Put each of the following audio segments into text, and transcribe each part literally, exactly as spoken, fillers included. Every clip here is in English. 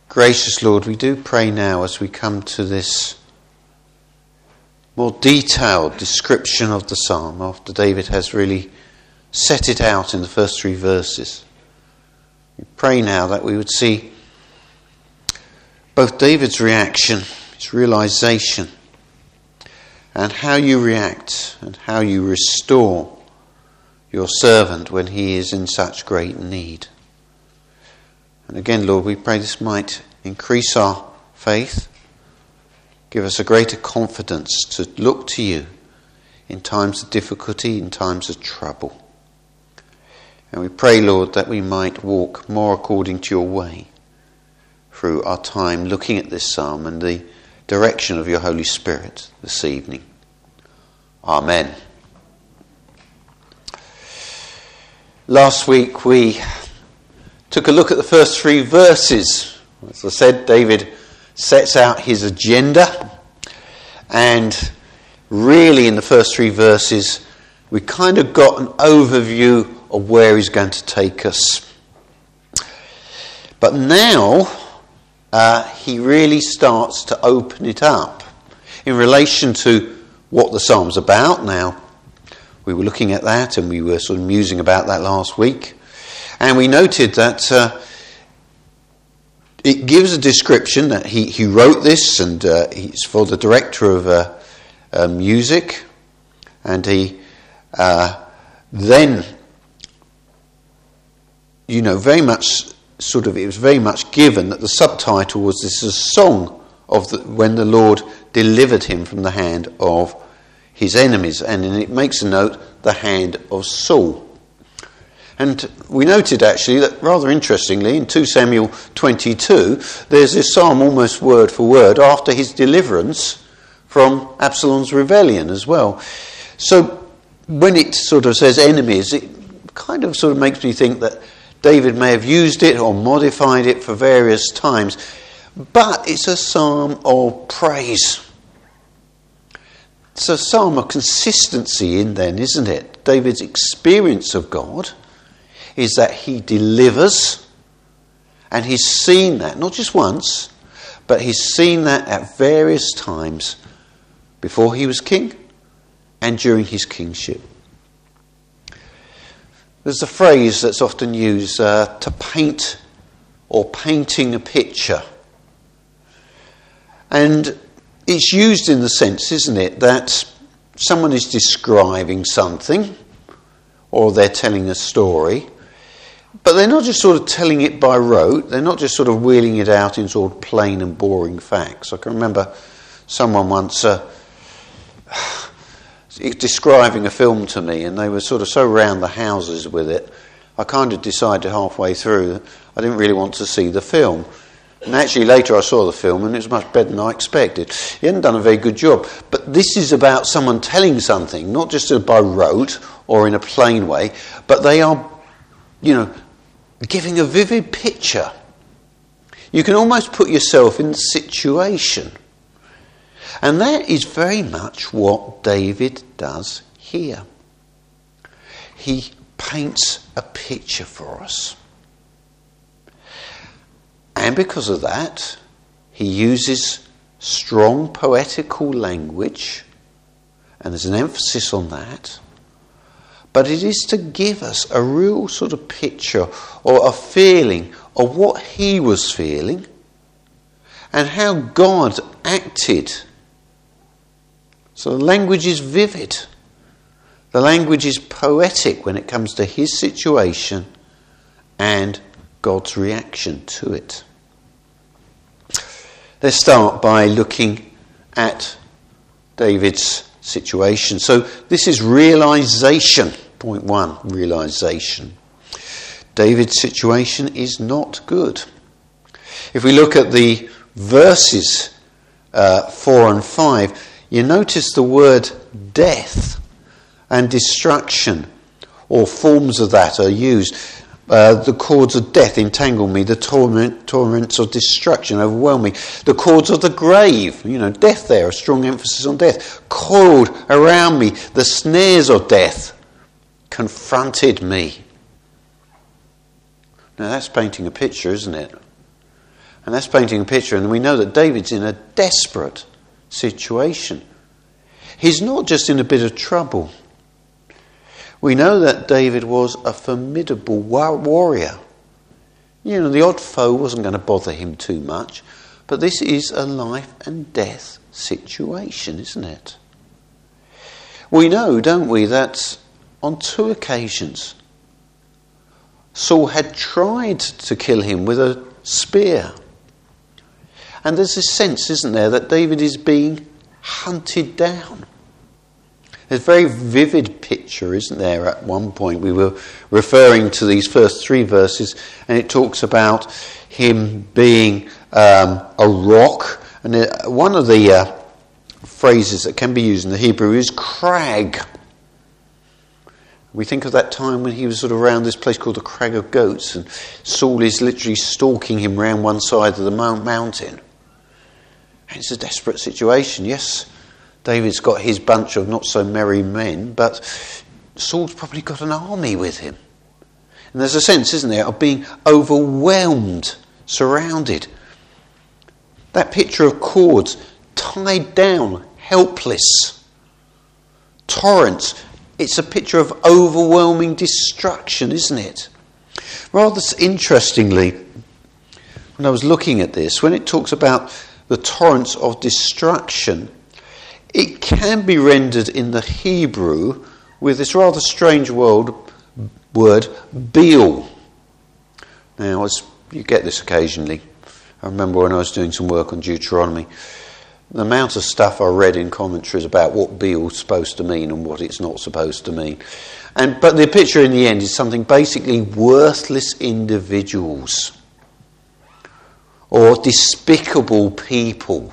Gracious Lord, we do pray now as we come to this more detailed description of the psalm after David has really set it out in the first three verses. We pray now that we would see both David's reaction, his realization, and how you react and how you restore your servant when he is in such great need. And again, Lord, we pray this might increase our faith, give us a greater confidence to look to you in times of difficulty, in times of trouble. And we pray, Lord, that we might walk more according to your way through our time looking at this psalm and the direction of your Holy Spirit this evening. Amen. Last week we took a look at the first three verses. As I said, David sets out his agenda, and really in the first three verses we kind of got an overview of where he's going to take us. But now uh, he really starts to open it up in relation to what the psalm's about. Now, we were looking at that and we were sort of musing about that last week. And we noted that uh, it gives a description that he, he wrote this, and uh, he's for the director of uh, uh, music. And he uh, then, you know, very much sort of, it was very much given that the subtitle was this is a song of the, when the Lord delivered him from the hand of his enemies. And then it makes a note, the hand of Saul. And we noted actually that rather interestingly in Second Samuel twenty-two there's this psalm almost word for word after his deliverance from Absalom's rebellion as well. So when it sort of says enemies, it kind of sort of makes me think that David may have used it or modified it for various times. But it's a psalm of praise. It's a psalm of consistency in then, isn't it? David's experience of God is that he delivers, and he's seen that, not just once, but he's seen that at various times before he was king and during his kingship. There's a phrase that's often used, uh, to paint or painting a picture. And it's used in the sense, isn't it, that someone is describing something or they're telling a story, but they're not just sort of telling it by rote. They're not just sort of wheeling it out in sort of plain and boring facts. I can remember someone once uh, describing a film to me, and they were sort of so round the houses with it, I kind of decided halfway through that I didn't really want to see the film. And actually later I saw the film and it was much better than I expected. He hadn't done a very good job. But this is about someone telling something, not just by rote or in a plain way, but they are, you know, giving a vivid picture. You can almost put yourself in the situation. And that is very much what David does here. He paints a picture for us. And because of that, he uses strong poetical language, and there's an emphasis on that. But it is to give us a real sort of picture or a feeling of what he was feeling and how God acted. So the language is vivid. The language is poetic when it comes to his situation and God's reaction to it. Let's start by looking at David's situation. So this is realization. Point one, realization. David's situation is not good. If we look at the verses uh, four and five, you notice the word death and destruction, or forms of that are used. Uh, the cords of death entangle me, the torment, torrents of destruction overwhelm me. The cords of the grave, you know, death there, a strong emphasis on death, coiled around me. The snares of death confronted me. Now that's painting a picture, isn't it? And that's painting a picture, and we know that David's in a desperate situation. He's not just in a bit of trouble. We know that David was a formidable warrior. You know, the odd foe wasn't going to bother him too much, but this is a life and death situation, isn't it? We know, don't we, that on two occasions Saul had tried to kill him with a spear. And there's this sense, isn't there, that David is being hunted down. There's a very vivid picture, isn't there, at one point. We were referring to these first three verses, and it talks about him being um, a rock. And one of the uh, phrases that can be used in the Hebrew is crag. We think of that time when he was sort of around this place called the Crag of Goats, and Saul is literally stalking him round one side of the mountain. And it's a desperate situation. Yes, David's got his bunch of not so merry men, but Saul's probably got an army with him. And there's a sense, isn't there, of being overwhelmed, surrounded. That picture of cords, tied down, helpless. Torrents. It's a picture of overwhelming destruction, isn't it? Rather interestingly, when I was looking at this, when it talks about the torrents of destruction, it can be rendered in the Hebrew with this rather strange word, word Beal. Now, as you get this occasionally, I remember when I was doing some work on Deuteronomy, the amount of stuff I read in commentaries about what Beal's supposed to mean and what it's not supposed to mean. And but the picture in the end is something basically worthless individuals or despicable people.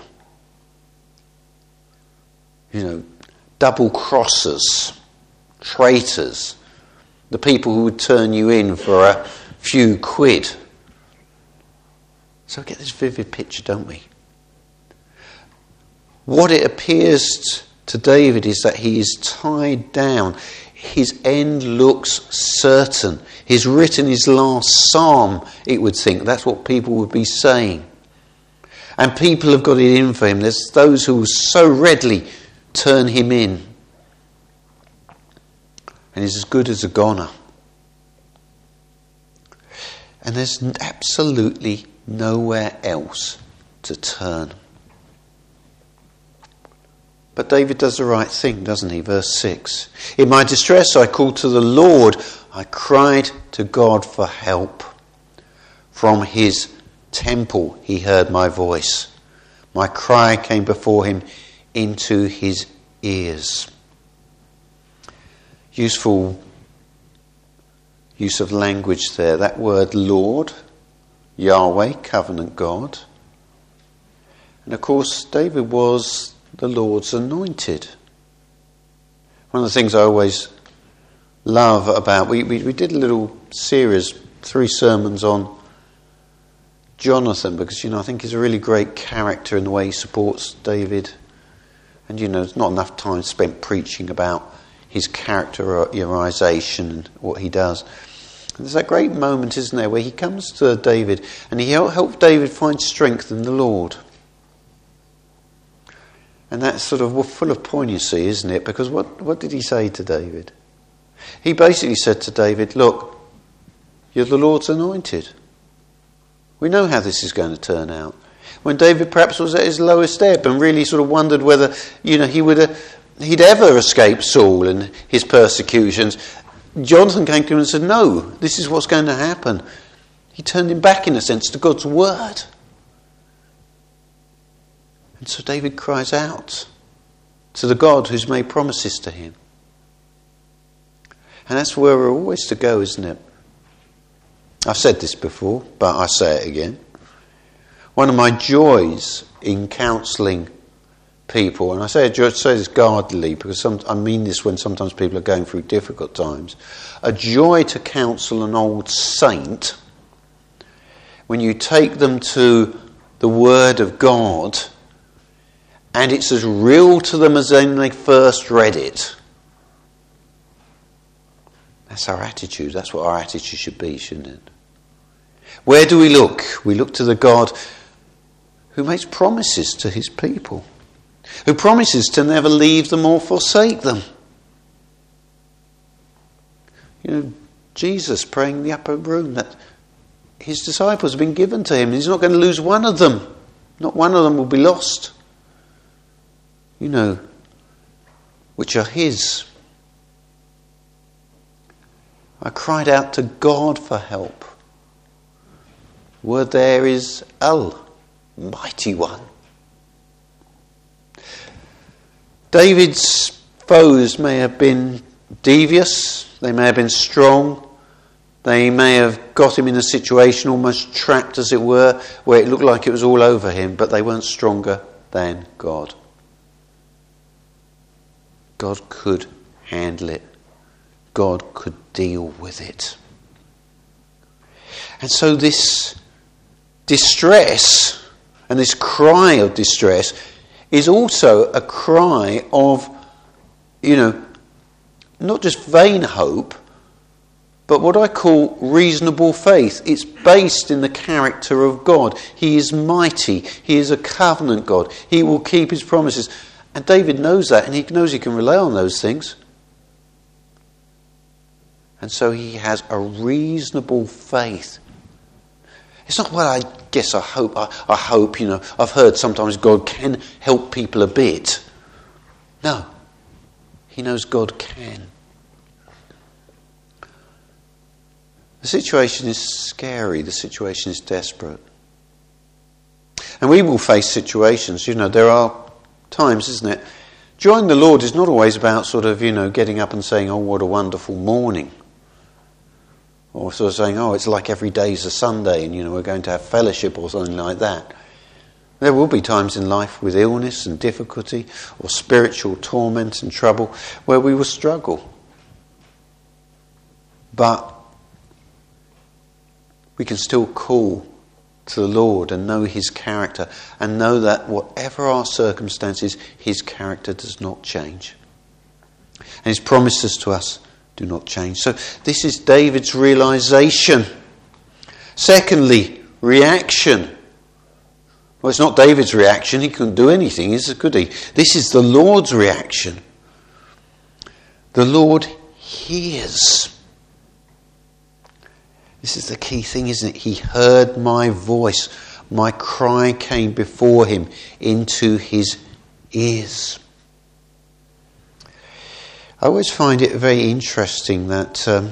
You know, double crossers, traitors, the people who would turn you in for a few quid. So we get this vivid picture, don't we? What it appears to David is that he is tied down. His end looks certain. He's written his last psalm, it would think. That's what people would be saying. And people have got it in for him. There's those who will so readily turn him in. And he's as good as a goner. And there's absolutely nowhere else to turn. But David does the right thing, doesn't he? Verse six. In my distress I called to the Lord. I cried to God for help. From his temple he heard my voice. My cry came before him into his ears. Useful use of language there. That word Lord, Yahweh, covenant God. And of course David was the Lord's anointed. One of the things I always love about, we, we, we did a little series, three sermons on Jonathan, because, you know, I think he's a really great character in the way he supports David. And, you know, there's not enough time spent preaching about his characterization and what he does. And there's that great moment, isn't there, where he comes to David and he helps David find strength in the Lord. And that's sort of full of poignancy, isn't it? Because what, what did he say to David? He basically said to David, look, you're the Lord's anointed. We know how this is going to turn out. When David perhaps was at his lowest ebb and really sort of wondered whether, you know, he would have, he'd ever escape Saul and his persecutions, Jonathan came to him and said, no, this is what's going to happen. He turned him back, in a sense, to God's word. And so David cries out to the God who's made promises to him. And that's where we're always to go, isn't it? I've said this before, but I say it again. One of my joys in counselling people, and I say, I say this guardedly because some, I mean this when sometimes people are going through difficult times. A joy to counsel an old saint when you take them to the Word of God and it's as real to them as when they first read it. That's our attitude. That's what our attitude should be, shouldn't it? Where do we look? We look to the God who makes promises to his people, who promises to never leave them or forsake them. You know, Jesus praying in the upper room that his disciples have been given to him. He's not going to lose one of them. Not one of them will be lost. You know, which are his. I cried out to God for help. The word there is El, mighty one. David's foes may have been devious, they may have been strong, they may have got him in a situation almost trapped, as it were, where it looked like it was all over him, but they weren't stronger than God. God could handle it. God could deal with it. And so this distress and this cry of distress is also a cry of, you know, not just vain hope, but what I call reasonable faith. It's based in the character of God. He is mighty. He is a covenant God. He will keep his promises. And David knows that, and he knows he can rely on those things. And so he has a reasonable faith. It's not, well, I guess I hope, I, I hope, you know, I've heard sometimes God can help people a bit. No. He knows God can. The situation is scary. The situation is desperate. And we will face situations, you know, there are times, isn't it? Join the Lord is not always about sort of, you know, getting up and saying, oh, what a wonderful morning. Or sort of saying, oh, it's like every day's a Sunday and, you know, we're going to have fellowship or something like that. There will be times in life with illness and difficulty or spiritual torment and trouble where we will struggle. But we can still call to the Lord and know his character and know that whatever our circumstances, his character does not change. And his promises to us do not change. So this is David's realization. Secondly, reaction. Well, it's not David's reaction. He couldn't do anything, is it, could he? This is the Lord's reaction. The Lord hears. This is the key thing, isn't it? He heard my voice. My cry came before him into his ears. I always find it very interesting that um,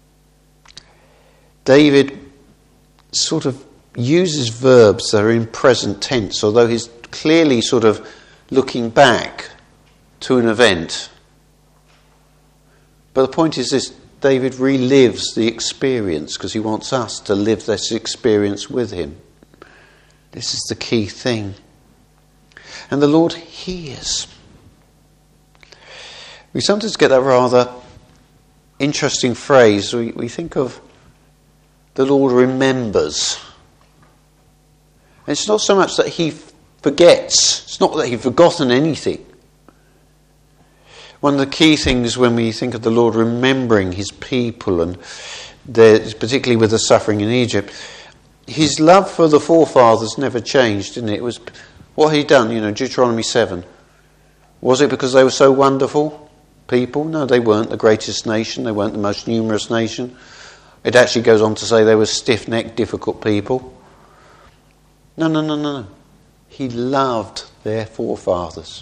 David sort of uses verbs that are in present tense, although he's clearly sort of looking back to an event. But the point is this, David relives the experience because he wants us to live this experience with him. This is the key thing. And the Lord hears. We sometimes get that rather interesting phrase. We, we think of the Lord remembers. And it's not so much that he forgets. It's not that he's forgotten anything. One of the key things when we think of the Lord remembering his people, and particularly with the suffering in Egypt, his love for the forefathers never changed, didn't it? It was what he'd done, you know, Deuteronomy seven. Was it because they were so wonderful people? No, they weren't the greatest nation. They weren't the most numerous nation. It actually goes on to say they were stiff-necked, difficult people. No, no, no, no, no. He loved their forefathers.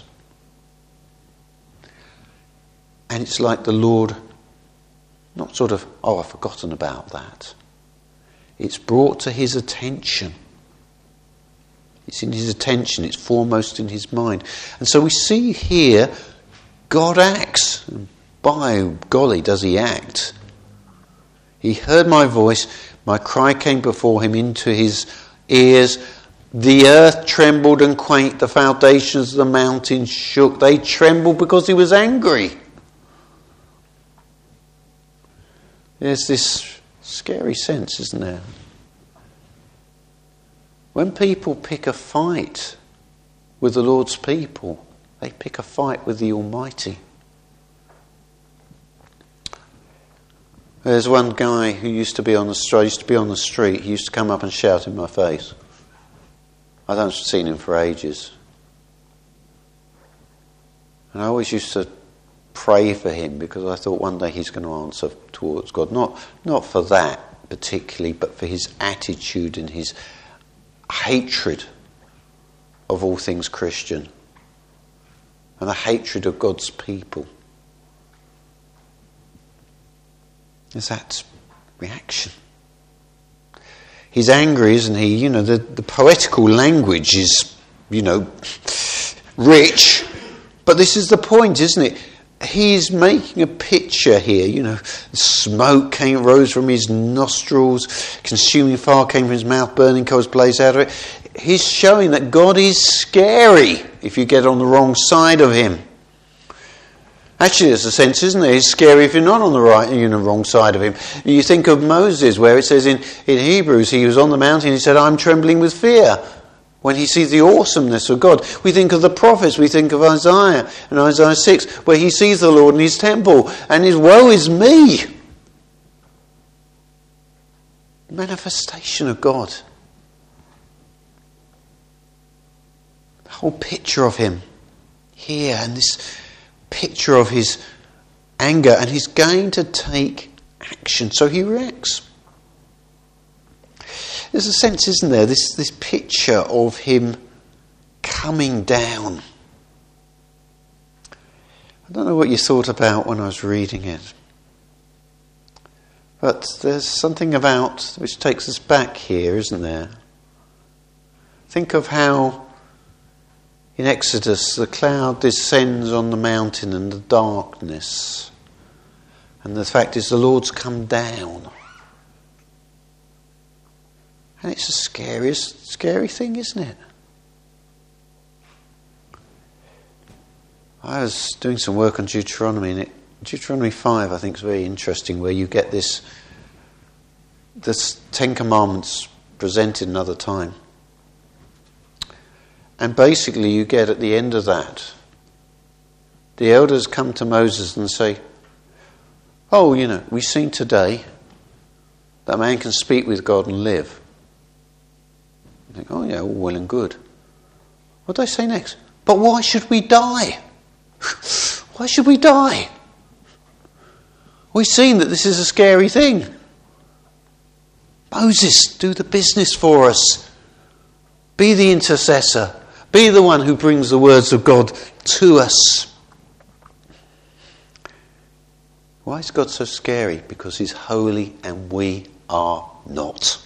And it's like the Lord, not sort of, oh, I've forgotten about that. It's brought to his attention. It's in his attention. It's foremost in his mind. And so we see here God acts. And by golly, does he act. He heard my voice. My cry came before him into his ears. The earth trembled and quaked. The foundations of the mountains shook. They trembled because he was angry. There's this scary sense, isn't there? When people pick a fight with the Lord's people, they pick a fight with the Almighty. There's one guy who used to be on the street, used to be on the street, he used to come up and shout in my face. I haven't seen him for ages. And I always used to pray for him because I thought one day he's going to answer towards God. Not, not for that particularly, but for his attitude and his hatred of all things Christian. And the hatred of God's people. There's that reaction. He's angry, isn't he? You know, the, the poetical language is, you know, rich. But this is the point, isn't it? He's making a picture here. You know, smoke came, rose from his nostrils, consuming fire came from his mouth, burning coals blazed out of it. He's showing that God is scary if you get on the wrong side of him. Actually, there's a sense, isn't there? He's scary if you're not on the right, you're on the wrong side of him. You think of Moses, where it says in, in Hebrews, he was on the mountain, he said, I'm trembling with fear. When he sees the awesomeness of God. We think of the prophets, we think of Isaiah and Isaiah six, where he sees the Lord in his temple, and his woe is me. Manifestation of God. The whole picture of him here, and this picture of his anger, and he's going to take action, so he reacts. There's a sense, isn't there, this, this picture of him coming down. I don't know what you thought about when I was reading it, but there's something about which takes us back here, isn't there? Think of how in Exodus the cloud descends on the mountain and the darkness, and the fact is the Lord's come down. And it's the scariest, scary thing, isn't it? I was doing some work on Deuteronomy, and it, Deuteronomy five, I think, is very interesting, where you get this, this Ten Commandments presented another time. And basically you get at the end of that, the elders come to Moses and say, oh, you know, we've seen today that man can speak with God and live. You think, oh yeah, all well and good. What do they say next? But why should we die? Why should we die? We've seen that this is a scary thing. Moses, do the business for us. Be the intercessor. Be the one who brings the words of God to us. Why is God so scary? Because he's holy and we are not.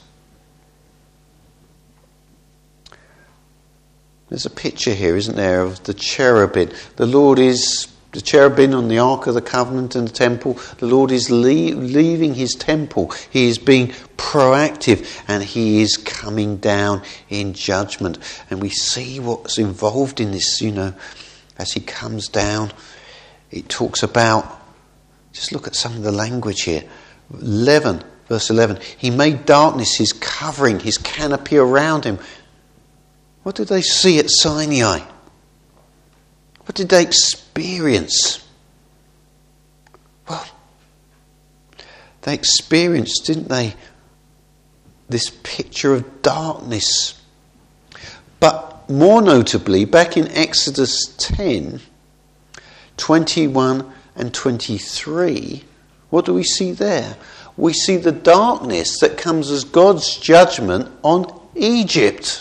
There's a picture here, isn't there, of the cherubim. The Lord is, the cherubim on the Ark of the Covenant in the temple. The Lord is leave, leaving his temple. He is being proactive and he is coming down in judgment. And we see what's involved in this, you know, as he comes down. It talks about, just look at some of the language here. eleven, verse eleven. He made darkness his covering, his canopy around him. What did they see at Sinai? What did they experience? Well, they experienced, didn't they, this picture of darkness. But more notably, back in Exodus ten, twenty-one and twenty-three, what do we see there? We see the darkness that comes as God's judgment on Egypt.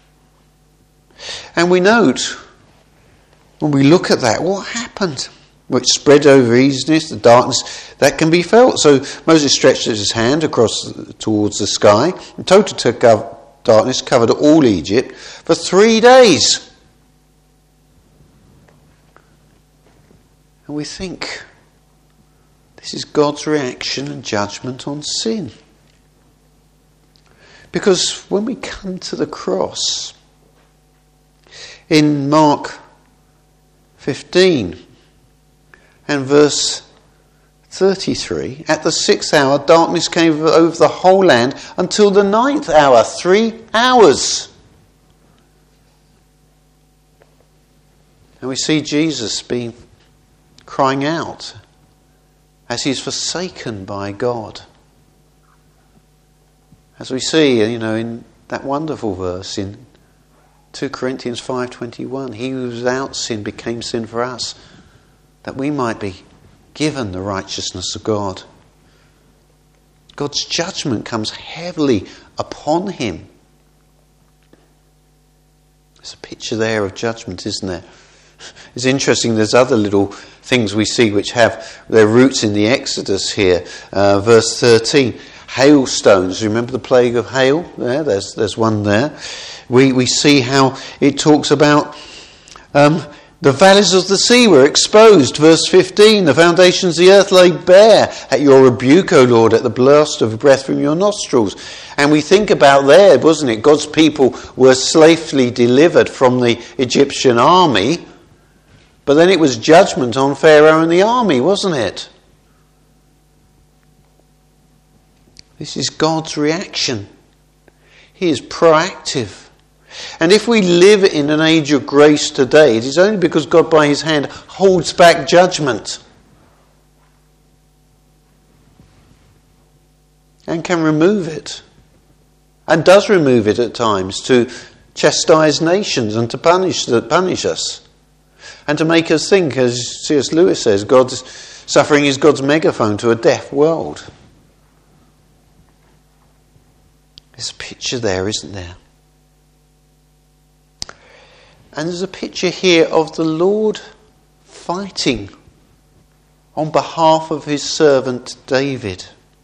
And we note, when we look at that, what happened? Which spread over easiness, the darkness, that can be felt. So Moses stretched his hand across towards the sky, and total darkness covered all Egypt for three days. And we think, this is God's reaction and judgment on sin. Because when we come to the cross, in Mark fifteen and verse thirty-three, at the sixth hour darkness came over the whole land until the ninth hour, three hours. And we see Jesus being crying out as he's forsaken by God. As we see, you know, in that wonderful verse in two Corinthians five twenty-one, he who was without sin became sin for us, that we might be given the righteousness of God. God's judgment comes heavily upon him. There's a picture there of judgment, isn't there? It's interesting, there's other little things we see which have their roots in the Exodus here. Uh, verse thirteen, hailstones. Remember the plague of hail? There, there's there's one there. We we see how it talks about um, the valleys of the sea were exposed. Verse fifteen, the foundations of the earth lay bare at your rebuke, O Lord, at the blast of breath from your nostrils. And we think about there, wasn't it? God's people were safely delivered from the Egyptian army. But then it was judgment on Pharaoh and the army, wasn't it? This is God's reaction. He is proactive. And if we live in an age of grace today, it is only because God by his hand holds back judgment and can remove it, and does remove it at times to chastise nations and to punish, to punish us. And to make us think, as C S Lewis says, God's suffering is God's megaphone to a deaf world. There's a picture there, isn't there? And there's a picture here of the Lord fighting on behalf of his servant David.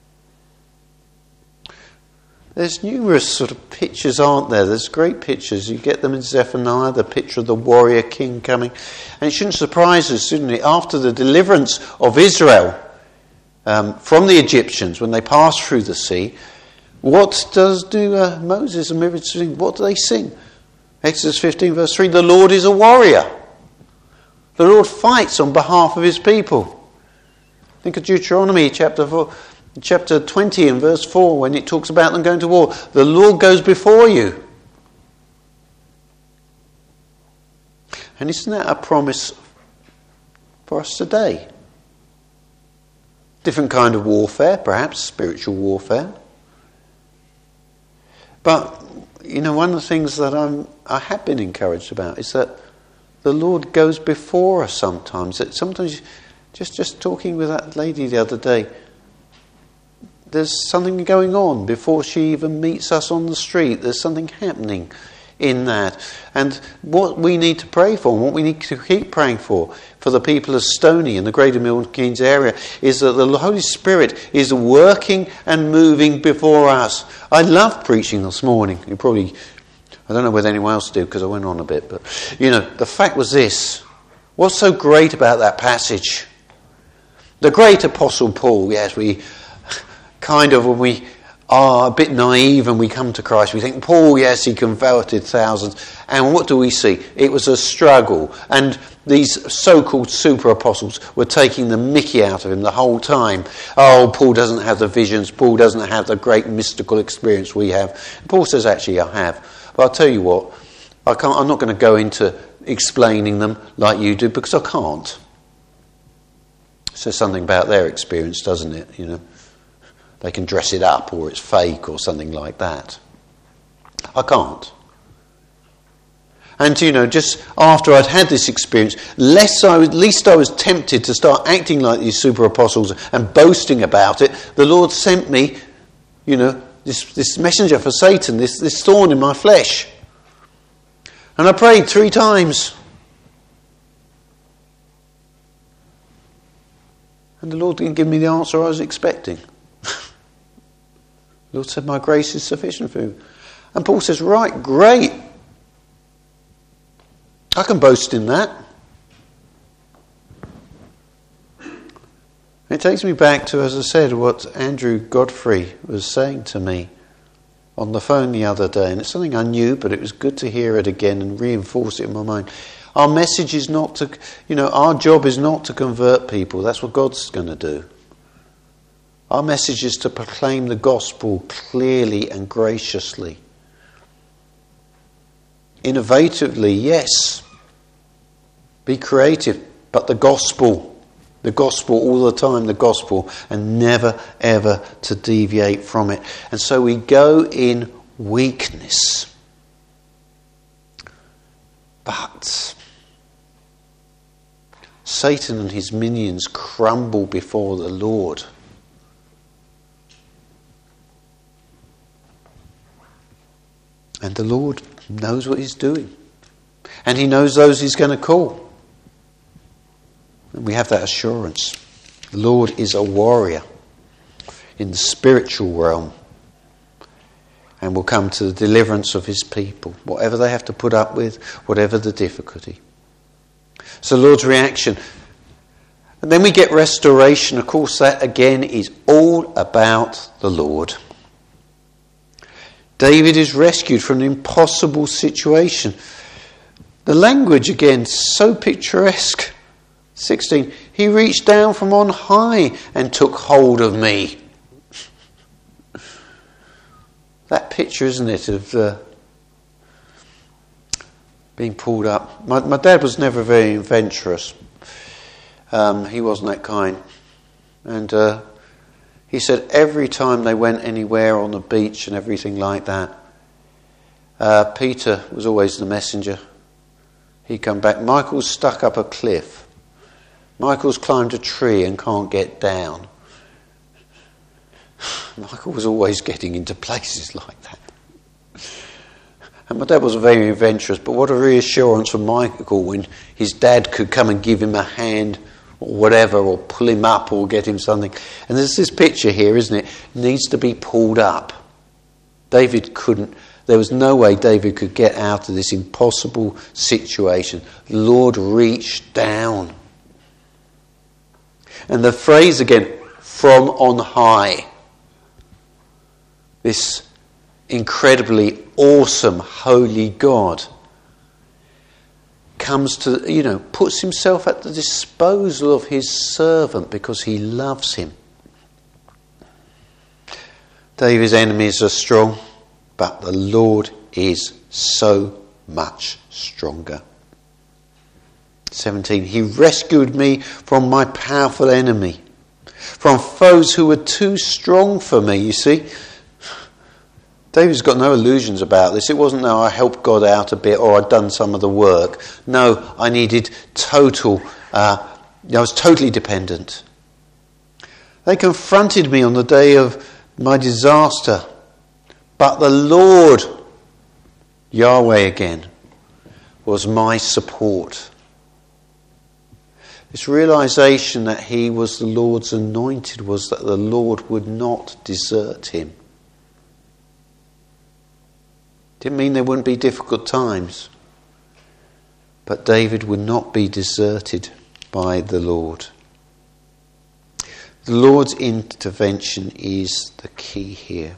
There's numerous sort of pictures, aren't there? There's great pictures. You get them in Zephaniah, the picture of the warrior king coming. And it shouldn't surprise us, shouldn't it? After the deliverance of Israel um, from the Egyptians, when they passed through the sea, what does do uh, Moses and Miriam sing? What do they sing? Exodus fifteen verse three, the Lord is a warrior. The Lord fights on behalf of his people. Think of Deuteronomy chapter four. Chapter twenty and verse four, when it talks about them going to war, the Lord goes before you. And isn't that a promise for us today? Different kind of warfare, perhaps, spiritual warfare. But, you know, one of the things that I'm, I have been encouraged about is that the Lord goes before us sometimes. That sometimes, just, just talking with that lady the other day, there's something going on before she even meets us on the street. There's something happening in that. And what we need to pray for, and what we need to keep praying for, for the people of Stony and the Greater Milton Keynes area, is that the Holy Spirit is working and moving before us. I love preaching this morning. You probably, I don't know whether anyone else did because I went on a bit, but, you know, the fact was this. What's so great about that passage? The great Apostle Paul, yes, we... kind of when we are a bit naive and we come to Christ, we think, Paul, yes, he converted thousands. And what do we see? It was a struggle. And these so-called super apostles were taking the mickey out of him the whole time. Oh, Paul doesn't have the visions. Paul doesn't have the great mystical experience we have. And Paul says, actually, I have. But I'll tell you what, I can't, I'm not going to go into explaining them like you do because I can't. It says something about their experience, doesn't it? You know. They can dress it up or it's fake or something like that. I can't. And, you know, just after I'd had this experience, less I, at least I was tempted to start acting like these super apostles and boasting about it. The Lord sent me, you know, this, this messenger for Satan, this, this thorn in my flesh. And I prayed three times. And the Lord didn't give me the answer I was expecting. The Lord said, my grace is sufficient for you. And Paul says, right, great. I can boast in that. It takes me back to, as I said, what Andrew Godfrey was saying to me on the phone the other day. And it's something I knew, but it was good to hear it again and reinforce it in my mind. Our message is not to, you know, our job is not to convert people. That's what God's going to do. Our message is to proclaim the gospel clearly and graciously. Innovatively, yes. Be creative, but the gospel. The gospel all the time, the gospel, and never ever to deviate from it. And so we go in weakness. But Satan and his minions crumble before the Lord. And the Lord knows what he's doing. And he knows those he's going to call. And we have that assurance. The Lord is a warrior in the spiritual realm. And will come to the deliverance of his people, whatever they have to put up with, whatever the difficulty. So the Lord's reaction. And then we get restoration. Of course, that again is all about the Lord. David is rescued from an impossible situation. The language again, so picturesque. sixteen, he reached down from on high and took hold of me. That picture, isn't it, of uh, being pulled up. My, my dad was never very adventurous. Um, he wasn't that kind. And uh, he said every time they went anywhere on the beach and everything like that, uh, Peter was always the messenger. He'd come back. Michael's stuck up a cliff. Michael's climbed a tree and can't get down. Michael was always getting into places like that. And my dad was very adventurous, but what a reassurance for Michael when his dad could come and give him a hand or whatever, or pull him up or get him something. And there's this picture here, isn't it? Needs to be pulled up. David couldn't, there was no way David could get out of this impossible situation. The Lord reached down. And the phrase again, from on high. This incredibly awesome, holy God comes to, you know, puts himself at the disposal of his servant because he loves him. David's enemies are strong, but the Lord is so much stronger. seventeen, he rescued me from my powerful enemy, from foes who were too strong for me, you see. David's got no illusions about this. It wasn't that I helped God out a bit or I'd done some of the work. No, I needed total, uh, I was totally dependent. They confronted me on the day of my disaster. But the Lord, Yahweh again, was my support. This realization that he was the Lord's anointed was that the Lord would not desert him. Didn't mean there wouldn't be difficult times, but David would not be deserted by the Lord. The Lord's intervention is the key here.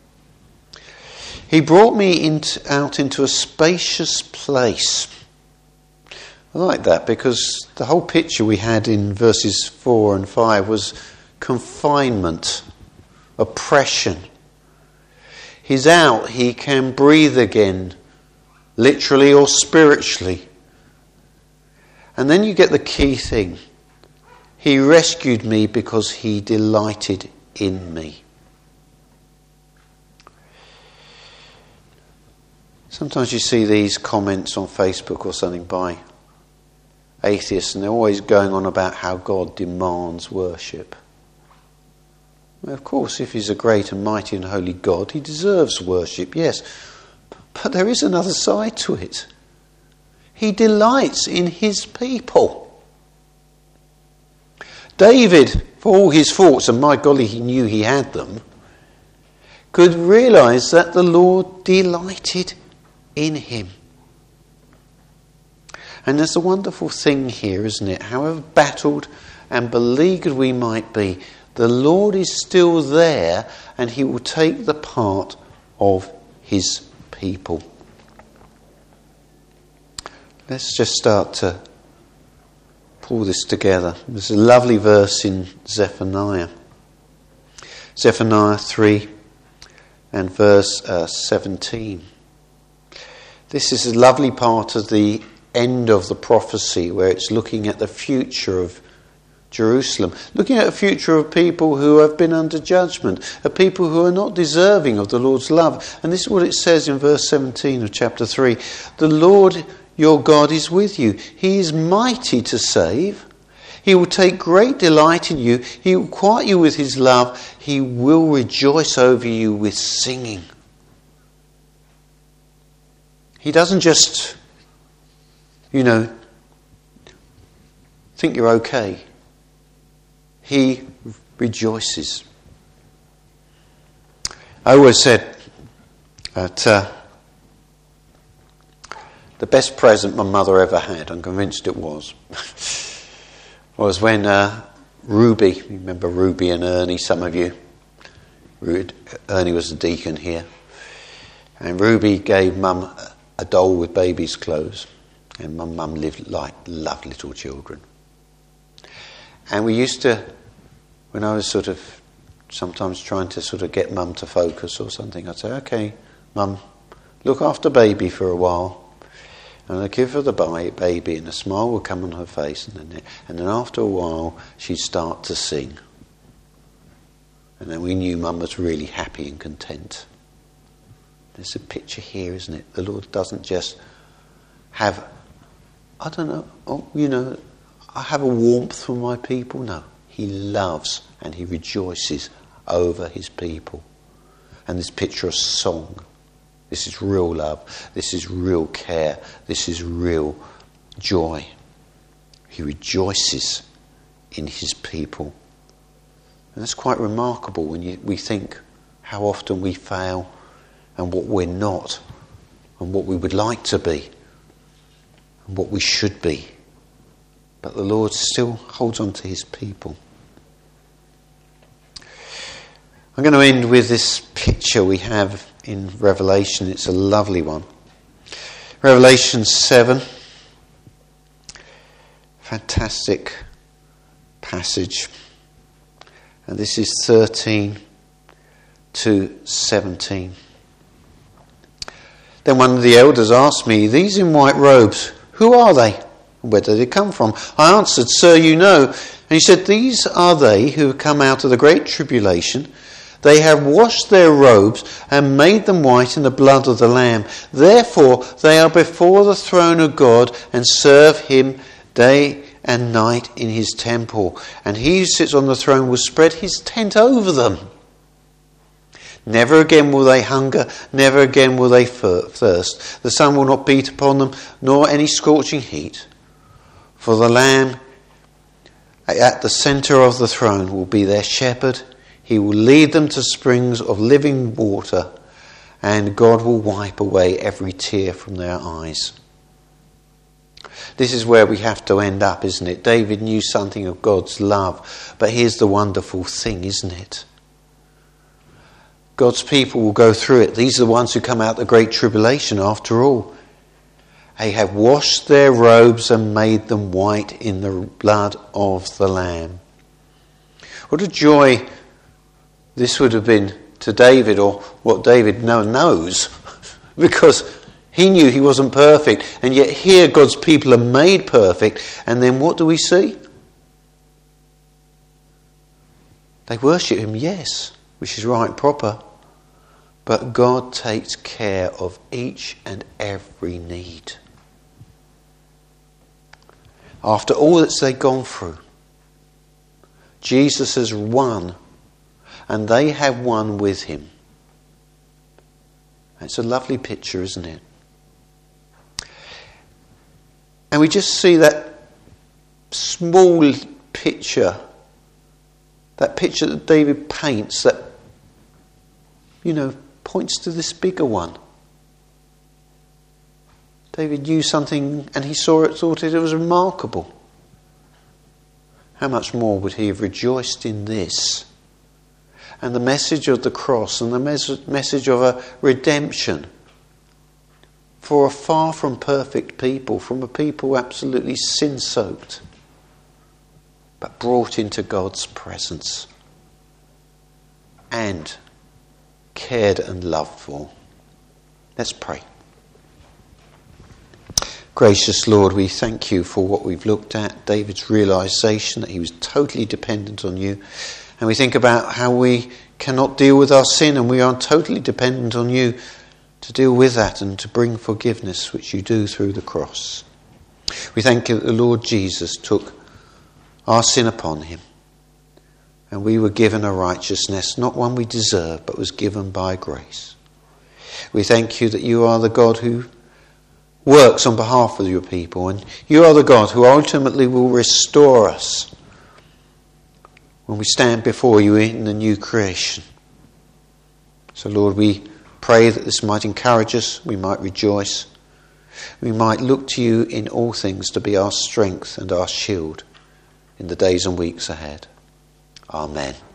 He brought me into, out into a spacious place. I like that because the whole picture we had in verses four and five was confinement, oppression. He's out, he can breathe again, literally or spiritually. And then you get the key thing. He rescued me because he delighted in me. Sometimes you see these comments on Facebook or something by atheists, and they're always going on about how God demands worship. Well, of course, if he's a great and mighty and holy God, he deserves worship, yes. But there is another side to it. He delights in his people. David, for all his faults, and my golly, he knew he had them, could realise that the Lord delighted in him. And there's a wonderful thing here, isn't it? However battled and beleaguered we might be, the Lord is still there and he will take the part of his people. Let's just start to pull this together. There's a lovely verse in Zephaniah. Zephaniah three and verse uh, seventeen. This is a lovely part of the end of the prophecy where it's looking at the future of Jerusalem, looking at a future of people who have been under judgment, of people who are not deserving of the Lord's love. And this is what it says in verse seventeen of chapter three. The Lord your God is with you. He is mighty to save. He will take great delight in you. He will quiet you with his love. He will rejoice over you with singing. He doesn't just, you know, think you're okay. He rejoices. I always said that uh, the best present my mother ever had, I'm convinced it was, was when uh, Ruby, remember Ruby and Ernie, some of you, Ernie was a deacon here, and Ruby gave Mum a doll with baby's clothes, and my mum lived like loved little children. And we used to, when I was sort of sometimes trying to sort of get Mum to focus or something, I'd say, okay, Mum, look after baby for a while. And I'd give her the baby and a smile would come on her face. And then, and then after a while, she'd start to sing. And then we knew Mum was really happy and content. There's a picture here, isn't it? The Lord doesn't just have, I don't know, oh, you know, I have a warmth for my people. No, he loves and he rejoices over his people. And this picture of song, this is real love, this is real care, this is real joy. He rejoices in his people. And that's quite remarkable when you, we think how often we fail and what we're not and what we would like to be and what we should be. But the Lord still holds on to his people. I'm going to end with this picture we have in Revelation. It's a lovely one. Revelation seven. Fantastic passage. And this is thirteen to seventeen. Then one of the elders asked me, these in white robes, who are they? Where did they come from? I answered, Sir, you know. And he said, these are they who have come out of the great tribulation. They have washed their robes and made them white in the blood of the Lamb. Therefore they are before the throne of God and serve him day and night in his temple. And he who sits on the throne will spread his tent over them. Never again will they hunger, never again will they thirst. The sun will not beat upon them, nor any scorching heat. For the Lamb at the centre of the throne will be their shepherd. He will lead them to springs of living water, and God will wipe away every tear from their eyes. This is where we have to end up, isn't it? David knew something of God's love, but here's the wonderful thing, isn't it? God's people will go through it. These are the ones who come out of the great tribulation after all. They have washed their robes and made them white in the blood of the Lamb. What a joy this would have been to David, or what David now knows, because he knew he wasn't perfect, and yet here God's people are made perfect. And then what do we see? They worship him, yes, which is right and proper, but God takes care of each and every need. After all that they've gone through, Jesus has won, and they have won with him. It's a lovely picture, isn't it? And we just see that small picture, that picture that David paints, that, you know, points to this bigger one. David knew something and he saw it, thought it was remarkable. How much more would he have rejoiced in this? And the message of the cross and the mes- message of a redemption for a far from perfect people, from a people absolutely sin-soaked, but brought into God's presence and cared and loved for. Let's pray. Gracious Lord, we thank you for what we've looked at, David's realisation that he was totally dependent on you. And we think about how we cannot deal with our sin and we are totally dependent on you to deal with that and to bring forgiveness, which you do through the cross. We thank you that the Lord Jesus took our sin upon him, and we were given a righteousness, not one we deserve, but was given by grace. We thank you that you are the God who works on behalf of your people, and you are the God who ultimately will restore us when we stand before you in the new creation. So Lord, we pray that this might encourage us, we might rejoice, we might look to you in all things to be our strength and our shield in the days and weeks ahead. Amen.